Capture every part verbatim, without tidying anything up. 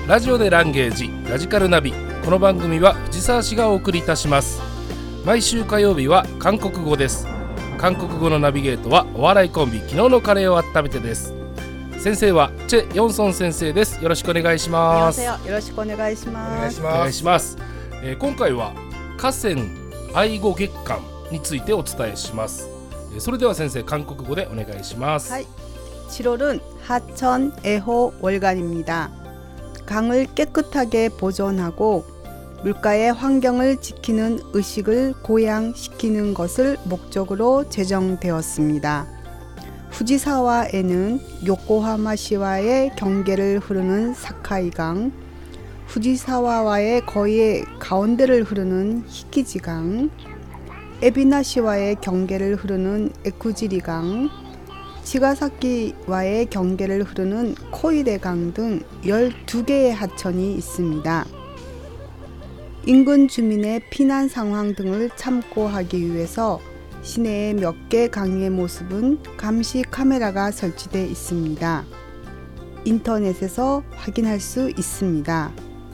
ラジオでランゲージラジカルナビ。この番組は藤沢市がお送りいたします。毎週火曜日は韓国語です。韓国語のナビゲートはお笑いコンビ昨日のカレーを温めてです。先生はチェ・ヨンソン先生です。よろしくお願いします。 よろしくお願いします。 お願いします。えー、今回は河川愛語月間についてお伝えします。それでは先生、韓国語でお願いします。 はい。칠월은 하천 애호 월간입니다. 강을 깨끗하게 보존하고 물가의 환경을 지키는 의식을 고양시키는 것을 목적으로 제정되었습니다. 후지사와에는 요코하마시와의 경계를 흐르는 사카이강, 후지사와와의 거의 가운데를 흐르는 히키지강, 에비나시와의 경계를 흐르는 에쿠지리강, 치가사키와의 경계를 흐르는 코이데강 등 열두 개의 하천이 있습니다. 인근 주민의 피난 상황 등을 참고하기 위해서 시내의 몇 개 강의 모습은 감시 카메라가 설치되어 있습니다. 인터넷에서 확인할 수 있습니다.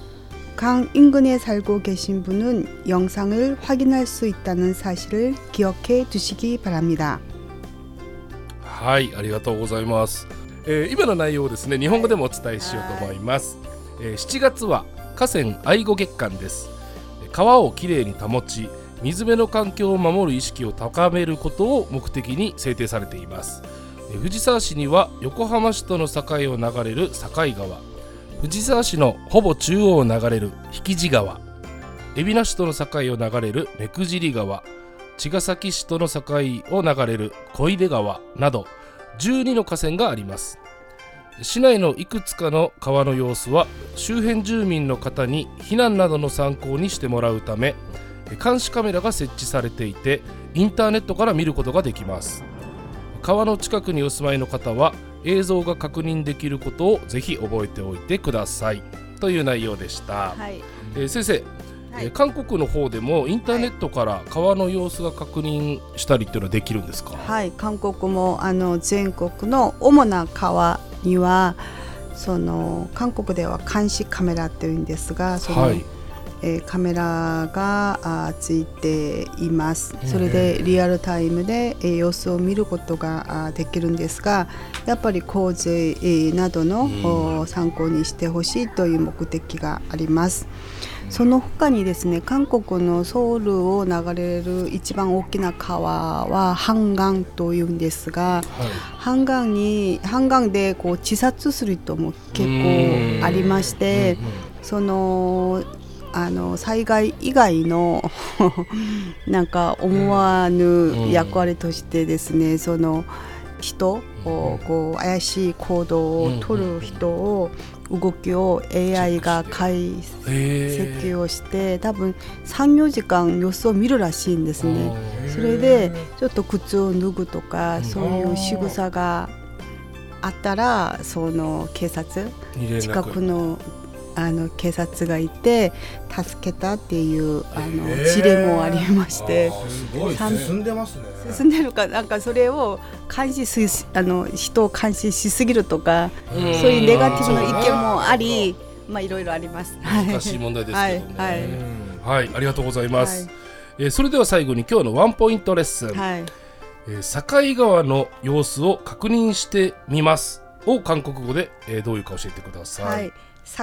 강 인근에 살고 계신 분은 영상을 확인할 수 있다는 사실을 기억해 두시기 바랍니다. はい、ありがとうございます。えー、今の内容をですね、日本語でもお伝えしようと思います。えー、しちがつは河川愛護月間です。川をきれいに保ち、水辺の環境を守る意識を高めることを目的に制定されています。えー、藤沢市には横浜市との境を流れる境川、藤沢市のほぼ中央を流れる引地川、海老名市との境を流れる目久尻川、茅ヶ崎市との境を流れる小出川などじゅうにの河川があります。市内のいくつかの川の様子は周辺住民の方に避難などの参考にしてもらうため監視カメラが設置されていて、インターネットから見ることができます。川の近くにお住まいの方は映像が確認できることをぜひ覚えておいてくださいという内容でした。はい。えー、先生、はい、韓国の方でもインターネットから川の様子が確認したりっていうのはできるんですか？ はい、韓国もあの全国の主な川にはその韓国では監視カメラっていうんですが、その、はい、えー、カメラがついています。それでリアルタイムで、えー、様子を見ることができるんですが、やっぱり洪水、えー、などの、うん、参考にしてほしいという目的があります。その他にですね、韓国のソウルを流れる一番大きな川はハンガンというんですが、はい、ハンガンにハンガンでこう自殺する人も結構ありまして、そのあの災害以外のなんか思わぬ役割としてですね、その人をこう怪しい行動を取る人を動きを エーアイ が解析をして、多分 さん、よじかん様子を見るらしいんですね。それでちょっと靴を脱ぐとか、そういう仕草があったら、その警察近くのあの警察がいて助けたっていうあの事例もありまして、 すごい進んでますね。 進んでるか、なんかそれを監視すあの人を監視しすぎるとか、そういうネガティブな意見もあり、まあいろいろあります。 難しい問題ですけどね。はい、 はいはい、ありがとうございます。はい、えー、それでは最後に今日のワンポイントレッスン、はい、えー、境川の様子を確認してみますを韓国語で、えー、どういうか教えてください。はい、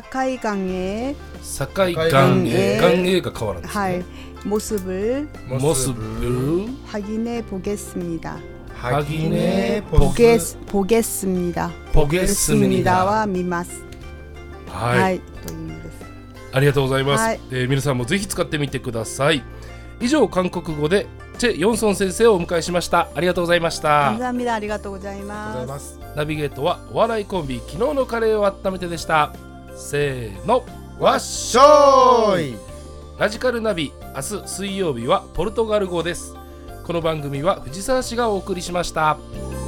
사카이강의 사카이강의 강의가川なんですね。はい、 모습을 모습을 확인해 보겠습니다. 확인해 보겠 보겠습니다. 보겠습니다와 미마스. はい、はい、という意味です。ありがとうございます。はい、えー、皆さんもぜひ使ってみてください。以上、韓国語でチェ・ヨンソン先生をお迎えしました。ありがとうございました。 감사합니다。ありがとうございます。 ナビゲートはお笑いコンビ昨日のカレーを温めてでした。せーの、わっしょーい。ラジカルナビ、明日水曜日はポルトガル語です。この番組は藤沢市がお送りしました。